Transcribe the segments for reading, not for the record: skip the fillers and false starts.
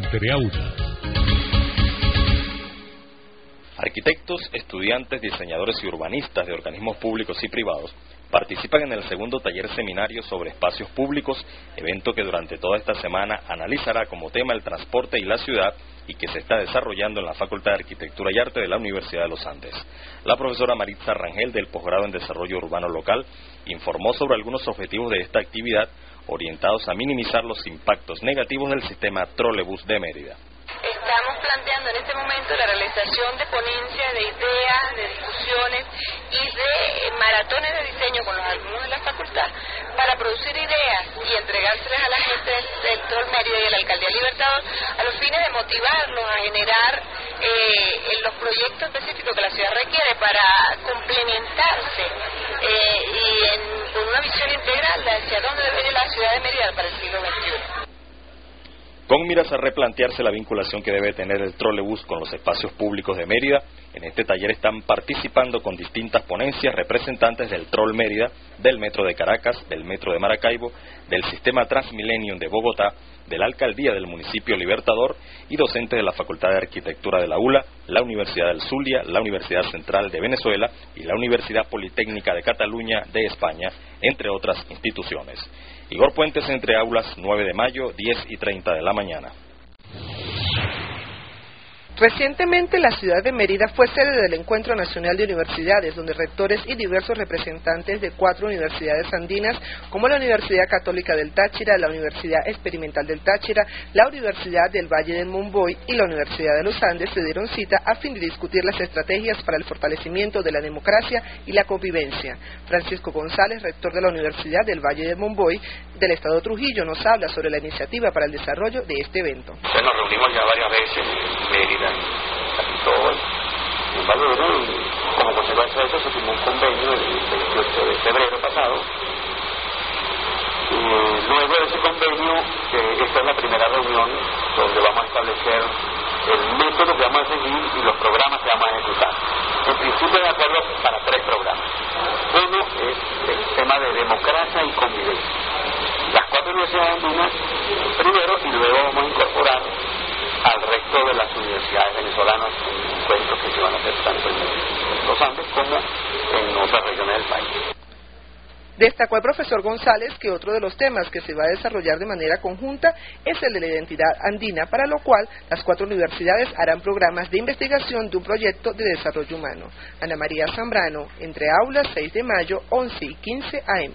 Entre Aulas. Arquitectos, estudiantes, diseñadores y urbanistas de organismos públicos y privados participan en el segundo taller seminario sobre espacios públicos, evento que durante toda esta semana analizará como tema el transporte y la ciudad y que se está desarrollando en la Facultad de Arquitectura y Arte de la Universidad de los Andes. La profesora Maritza Rangel, del posgrado en Desarrollo Urbano Local, informó sobre algunos objetivos de esta actividad orientados a minimizar los impactos negativos del sistema trolebús de Mérida. Estamos planteando en este momento la realización de ponencias, de ideas, de discusiones y de maratones de diseño con los alumnos de la facultad para producir ideas y entregárselas a la gente del Trol Mérida y de la Alcaldía Libertador a los fines de motivarlos a generar los proyectos específicos que la ciudad requiere para complementarse con una visión integral de hacia dónde debe ir la ciudad de Mérida para el siglo XXI. Con miras a replantearse la vinculación que debe tener el trolebús con los espacios públicos de Mérida, en este taller están participando con distintas ponencias representantes del Trol Mérida, del Metro de Caracas, del Metro de Maracaibo, del Sistema Transmillennium de Bogotá, de la Alcaldía del Municipio Libertador y docentes de la Facultad de Arquitectura de la ULA, la Universidad del Zulia, la Universidad Central de Venezuela y la Universidad Politécnica de Cataluña de España, entre otras instituciones. Igor Puentes, Entre Aulas, 9 de mayo, 10:30 de la mañana. Recientemente, la ciudad de Mérida fue sede del Encuentro Nacional de Universidades, donde rectores y diversos representantes de 4 universidades andinas, como la Universidad Católica del Táchira, la Universidad Experimental del Táchira, la Universidad del Valle del Monboy y la Universidad de los Andes, se dieron cita a fin de discutir las estrategias para el fortalecimiento de la democracia y la convivencia. Francisco González, rector de la Universidad del Valle del Monboy, del Estado Trujillo, nos habla sobre la iniciativa para el desarrollo de este evento. Nos reunimos ya varias veces en Mérida, Capitol, en Maduro, y como consecuencia de eso se firmó un convenio el 28 de febrero pasado. Luego de ese convenio, esta es la primera reunión donde vamos a establecer el método que vamos a seguir y los programas que vamos a ejecutar. En principio, de acuerdo para 3 programas. Uno es el tema de democracia y convivencia. Las 4 universidades andinas primero, y luego vamos a incorporar al resto de las universidades venezolanas en encuentros que se van a hacer tanto en los Andes como en otras regiones del país. Destacó el profesor González que otro de los temas que se va a desarrollar de manera conjunta es el de la identidad andina, para lo cual las 4 universidades harán programas de investigación de un proyecto de desarrollo humano. Ana María Zambrano, Entre Aulas, 6 de mayo, 11:15 AM.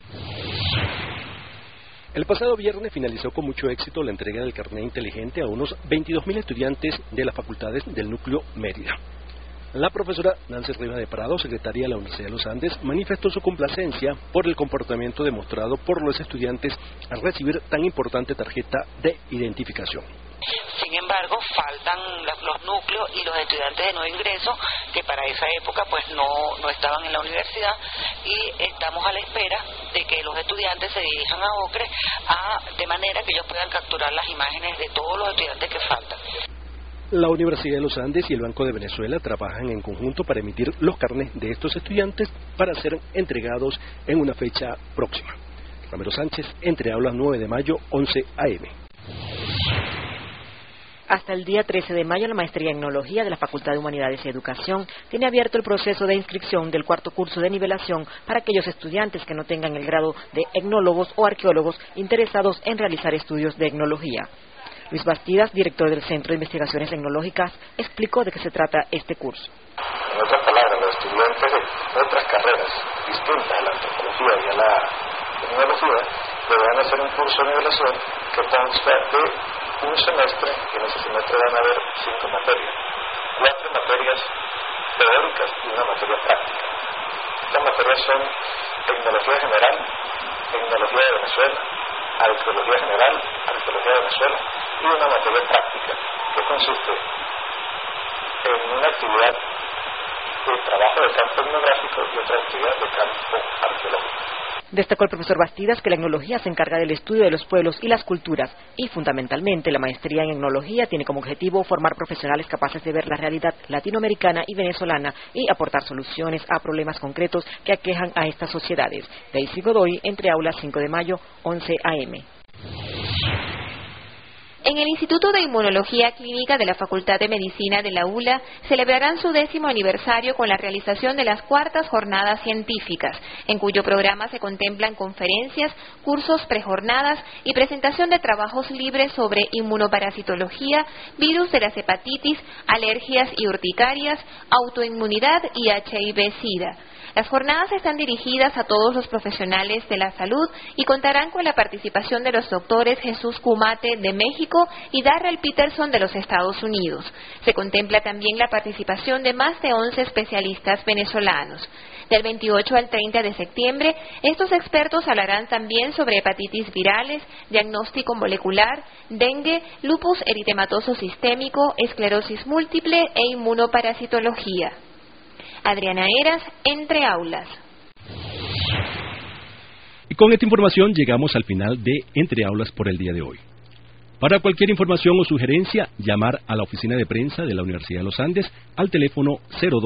El pasado viernes finalizó con mucho éxito la entrega del carnet inteligente a unos 22.000 estudiantes de las facultades del núcleo Mérida. La profesora Nancy Rivas de Prado, secretaria de la Universidad de los Andes, manifestó su complacencia por el comportamiento demostrado por los estudiantes al recibir tan importante tarjeta de identificación. Sin embargo, faltan los núcleos y los estudiantes de nuevo ingreso, que para esa época pues no estaban en la universidad, y estamos a la espera de que los estudiantes se dirijan a Ocre de manera que ellos puedan capturar las imágenes de todos los estudiantes que faltan. La Universidad de los Andes y el Banco de Venezuela trabajan en conjunto para emitir los carnets de estos estudiantes para ser entregados en una fecha próxima. Ramiro Sánchez, Entre Aulas, 9 de mayo, 11 AM. Hasta el día 13 de mayo, la maestría en Etnología de la Facultad de Humanidades y Educación tiene abierto el proceso de inscripción del 4º curso de nivelación para aquellos estudiantes que no tengan el grado de etnólogos o arqueólogos interesados en realizar estudios de etnología. Luis Bastidas, director del Centro de Investigaciones Etnológicas, explicó de qué se trata este curso. En otras palabras, los estudiantes de otras carreras distintas a la antropología y a la etnología deberán hacer un curso de nivelación que consta de un semestre, y en ese semestre van a haber 5 materias, 4 materias teóricas y una materia práctica. Estas materias son Tecnología General, Tecnología de Venezuela, Arqueología General, Arqueología de Venezuela, y una materia práctica que consiste en una actividad de trabajo de campo etnográfico y otra actividad de campo arqueológico. Destacó el profesor Bastidas que la etnología se encarga del estudio de los pueblos y las culturas y, fundamentalmente, la maestría en etnología tiene como objetivo formar profesionales capaces de ver la realidad latinoamericana y venezolana y aportar soluciones a problemas concretos que aquejan a estas sociedades. Daisy Godoy, Entre Aulas, 5 de mayo, 11 AM. En el Instituto de Inmunología Clínica de la Facultad de Medicina de la ULA celebrarán su 10º aniversario con la realización de las 4ª Jornadas Científicas, en cuyo programa se contemplan conferencias, cursos prejornadas y presentación de trabajos libres sobre inmunoparasitología, virus de las hepatitis, alergias y urticarias, autoinmunidad y HIV-Sida. Las jornadas están dirigidas a todos los profesionales de la salud y contarán con la participación de los doctores Jesús Cumate de México y Darrell Peterson de los Estados Unidos. Se contempla también la participación de más de 11 especialistas venezolanos. Del 28 al 30 de septiembre, estos expertos hablarán también sobre hepatitis virales, diagnóstico molecular, dengue, lupus eritematoso sistémico, esclerosis múltiple e inmunoparasitología. Adriana Heras, Entre Aulas. Y con esta información llegamos al final de Entre Aulas por el día de hoy. Para cualquier información o sugerencia, llamar a la oficina de prensa de la Universidad de los Andes al teléfono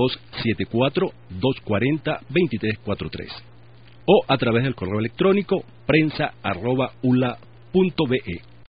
0274-240-2343 o a través del correo electrónico prensa@ula.be.